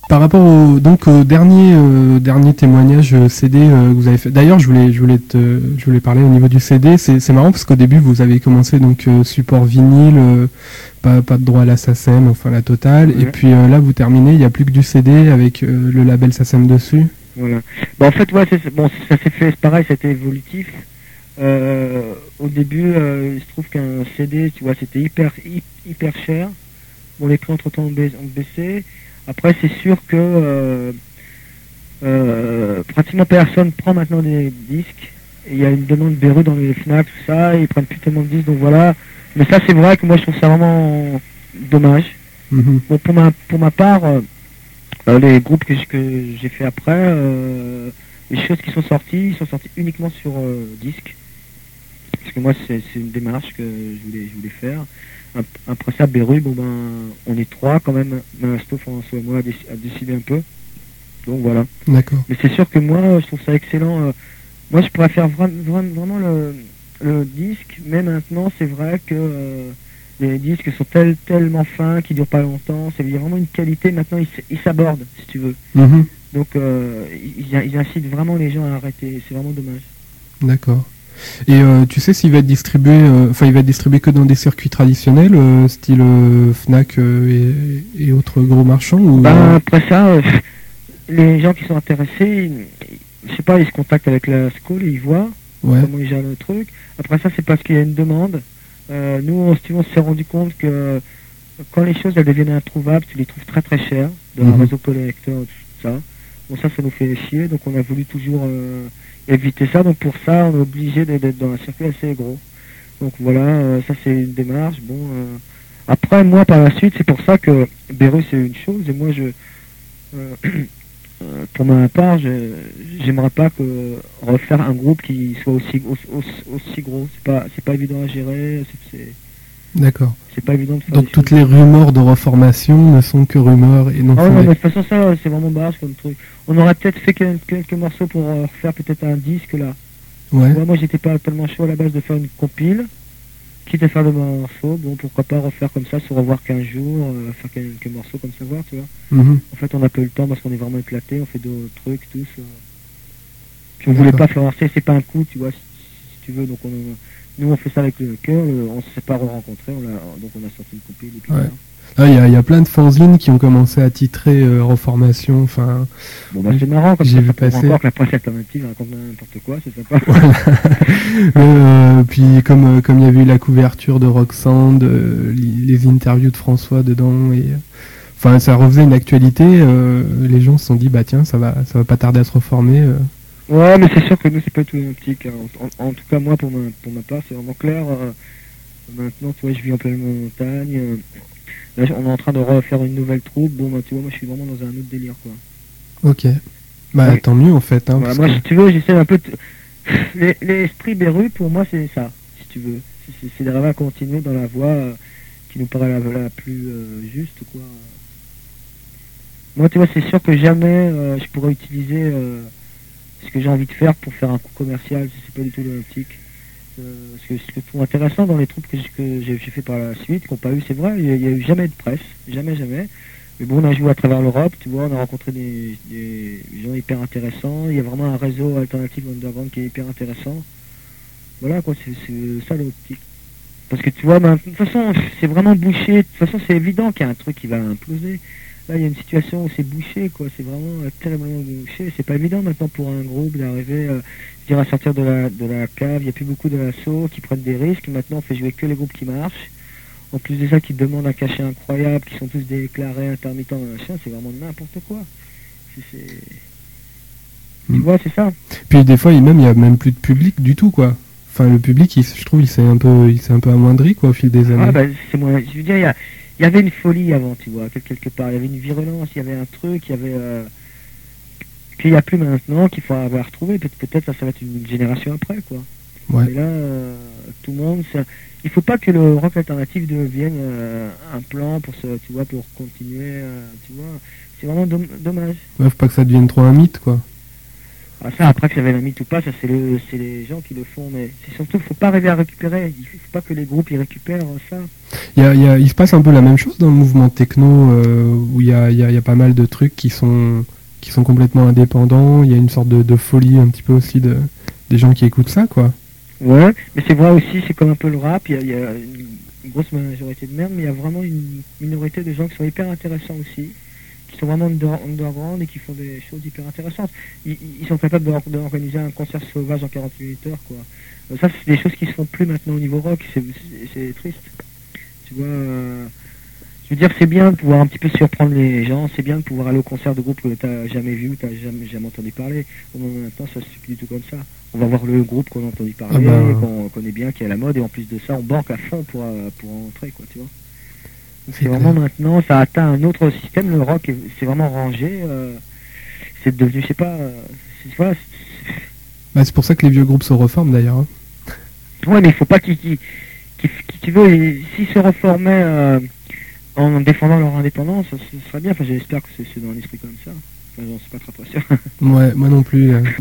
Par rapport au dernier témoignage CD que vous avez fait. D'ailleurs, je voulais parler au niveau du CD. C'est marrant parce qu'au début, vous avez commencé donc support vinyle, pas de droit à la SACEM, enfin la totale. Ouais. Et puis là, vous terminez, il n'y a plus que du CD avec le label SACEM dessus. Voilà. Bah, en fait, ouais, bon, ça s'est fait, c'est pareil, c'était évolutif. Au début, il se trouve qu'un CD, tu vois, c'était hyper cher. Bon, les prix entre-temps ont baissé. Après, c'est sûr que pratiquement personne prend maintenant des disques. Et il y a une demande berrue dans les FNAC, tout ça, et ils prennent plus tellement de disques, donc voilà. Mais ça, c'est vrai que moi, je trouve ça vraiment dommage. Mhm. Bon, pour ma part, les groupes que j'ai fait après, les choses qui sont sorties, ils sont sortis uniquement sur disque. Parce que moi, c'est une démarche que je voulais faire. Après ça, Beru, bon ben, on est trois quand même, Stoff, François et moi, à décider un peu. Donc voilà. D'accord. Mais c'est sûr que moi, je trouve ça excellent. Moi, je préfère vraiment le disque, mais maintenant, c'est vrai que les disques sont tellement fins qu'ils durent pas longtemps. Il y a vraiment une qualité. Maintenant, ils s'abordent, si tu veux. Mhm. Donc, ils incitent vraiment les gens à arrêter. C'est vraiment dommage. D'accord. Et tu sais s'il va être distribué, il va être distribué que dans des circuits traditionnels, style Fnac et autres gros marchands ou... Ben, après ça, les gens qui sont intéressés, je sais pas, ils se contactent avec la school et ils voient comment ils gèrent le truc. Après ça, c'est parce qu'il y a une demande. Nous, on s'est rendu compte que quand les choses elles deviennent introuvables, tu les trouves très très chères, dans un réseau collecteur, tout ça. Bon, ça nous fait chier, donc on a voulu toujours éviter ça. Donc pour ça, on est obligé d'être dans un circuit assez gros. Donc voilà, ça c'est une démarche. Bon, après, moi, par la suite, c'est pour ça que Beru, c'est une chose, et moi, pour ma part, j'aimerais pas refaire un groupe qui soit aussi gros. C'est pas évident à gérer. D'accord. C'est pas évident de faire. Donc toutes les rumeurs de reformation ne sont que rumeurs et non fondées. Non, mais de toute façon, ça, c'est vraiment barge comme truc. On aurait peut-être fait quelques morceaux pour refaire peut-être un disque là. Ouais. Moi, j'étais pas tellement chaud à la base de faire une compile. Quitte à faire de morceaux, bon, pourquoi pas refaire comme ça, se revoir 15 jours, faire quelques morceaux comme ça, voir, tu vois. En fait, on n'a pas eu le temps parce qu'on est vraiment éclaté, on fait d'autres trucs, tous. Puis on voulait pas faire marcher, c'est pas un coup, tu vois, si tu veux. Donc, nous, on fait ça avec le cœur, on s'est pas re-rencontrés, donc on a sorti une compile. Et puis ouais. Il y a plein de fanzines qui ont commencé à titrer reformation, enfin... Bon, bah, c'est marrant, comme j'ai ça, vu passer. Encore que la presse alternative raconte n'importe quoi, c'est sympa. Puis, comme il y avait eu la couverture de Roxand, les interviews de François dedans, et... Enfin, ça refaisait une actualité, les gens se sont dit, bah tiens, ça va pas tarder à se reformer. Ouais, mais c'est sûr que nous, c'est pas tout optique. Hein. En tout cas, moi, pour ma part, c'est vraiment clair. Maintenant, tu vois, je vis en pleine montagne. Là, on est en train de refaire une nouvelle troupe. Bon, bah, tu vois, moi, je suis vraiment dans un autre délire, quoi. Ok. Bah, tant mieux, en fait. Hein, ouais, moi, si tu veux, j'essaie un peu... L'esprit Beru, pour moi, c'est ça, si tu veux. C'est d'arriver à continuer dans la voie qui nous paraît la plus juste, quoi. Moi, tu vois, c'est sûr que jamais je pourrais utiliser ce que j'ai envie de faire pour faire un coup commercial. C'est pas du tout l'optique. Ce que je trouve intéressant dans les troupes que j'ai fait par la suite, qui n'ont pas eu, c'est vrai, il n'y a eu jamais de presse, jamais. Mais bon, on a joué à travers l'Europe, tu vois, on a rencontré des gens hyper intéressants. Il y a vraiment un réseau alternatif underground qui est hyper intéressant. Voilà, quoi, c'est ça l'optique. Parce que tu vois, de toute façon, c'est vraiment bouché. De toute façon, c'est évident qu'il y a un truc qui va imploser. Là, il y a une situation où c'est bouché, quoi. C'est vraiment terriblement bouché. C'est pas évident maintenant pour un groupe d'arriver, à sortir de la cave. Il n'y a plus beaucoup de l'assaut qui prennent des risques. Maintenant, on fait jouer que les groupes qui marchent. En plus de ça, qui demandent un cachet incroyable, qui sont tous déclarés intermittents, machin. C'est vraiment n'importe quoi. Tu vois, c'est ça. Puis des fois, il y a même plus de public du tout, quoi. Enfin, le public, je trouve, il s'est un peu amoindri, quoi, au fil des années. Ah, bah, c'est moins. Je veux dire, il y avait une folie avant, tu vois, quelque part. Il y avait une virulence, il y avait un truc, il y avait... qu'il n'y a plus maintenant, qu'il faut avoir retrouvé. Peut-être ça va être une génération après, quoi. Ouais. Mais là, tout le monde... Il faut pas que le rock alternatif devienne un plan pour pour continuer, tu vois. C'est vraiment dommage. Ouais, faut pas que ça devienne trop un mythe, quoi. Ah, ça, après que ça vienne un mythe ou pas, ça c'est les gens qui le font, mais c'est surtout, faut pas arriver à récupérer, il faut pas que les groupes ils récupèrent ça. Il se passe un peu la même chose dans le mouvement techno, où il y a pas mal de trucs qui sont complètement indépendants. Il y a une sorte de folie un petit peu aussi des gens qui écoutent ça, quoi. Ouais, mais c'est vrai aussi, c'est comme un peu le rap, il y a une grosse majorité de merde, mais il y a vraiment une minorité de gens qui sont hyper intéressants aussi, qui sont vraiment underground et qui font des choses hyper intéressantes. Ils sont capables d'organiser un concert sauvage en 48 heures, quoi. Ça, c'est des choses qui se font plus maintenant au niveau rock, c'est triste. Tu vois, je veux dire, c'est bien de pouvoir un petit peu surprendre les gens, c'est bien de pouvoir aller au concert de groupe que t'as jamais vu, t'as jamais entendu parler. Bon, maintenant, ça se fait plus du tout comme ça. On va voir le groupe qu'on a entendu parler, qu'on connaît bien, qui est à la mode, et en plus de ça, on banque à fond pour entrer, quoi, tu vois. C'est vraiment maintenant, ça a atteint un autre système, le rock, c'est vraiment rangé, c'est devenu, je sais pas, voilà, c'est pour ça que les vieux groupes se reforment d'ailleurs. Hein. Ouais, mais il faut pas qu'ils tu veux, s'ils se reformaient en défendant leur indépendance, ce serait bien, enfin j'espère que c'est dans l'esprit comme ça, enfin j'en suis pas très sûr. Ouais, moi non plus.